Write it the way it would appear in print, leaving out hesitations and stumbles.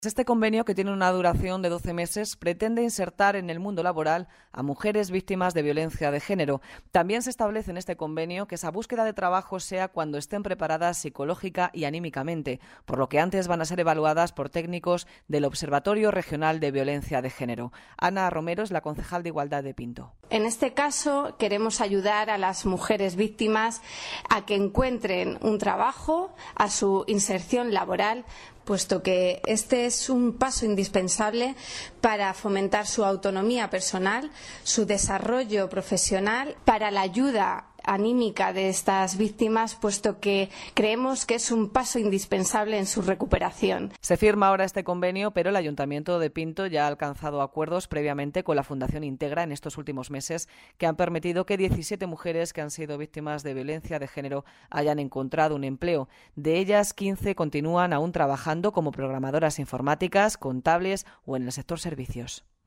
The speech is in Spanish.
Este convenio, que tiene una duración de 12 meses, pretende insertar en el mundo laboral a mujeres víctimas de violencia de género. También se establece en este convenio que esa búsqueda de trabajo sea cuando estén preparadas psicológica y anímicamente, por lo que antes van a ser evaluadas por técnicos del Observatorio Regional de Violencia de Género. Ana Romero es la concejal de Igualdad de Pinto. En este caso, queremos ayudar a las mujeres víctimas a que encuentren un trabajo, a su inserción laboral, puesto que este es un paso indispensable para fomentar su autonomía personal, su desarrollo profesional, para la ayuda anímica de estas víctimas, puesto que creemos que es un paso indispensable en su recuperación. Se firma ahora este convenio, pero el Ayuntamiento de Pinto ya ha alcanzado acuerdos previamente con la Fundación Integra en estos últimos meses que han permitido que 17 mujeres que han sido víctimas de violencia de género hayan encontrado un empleo. De ellas, 15 continúan aún trabajando como programadoras informáticas, contables o en el sector servicios.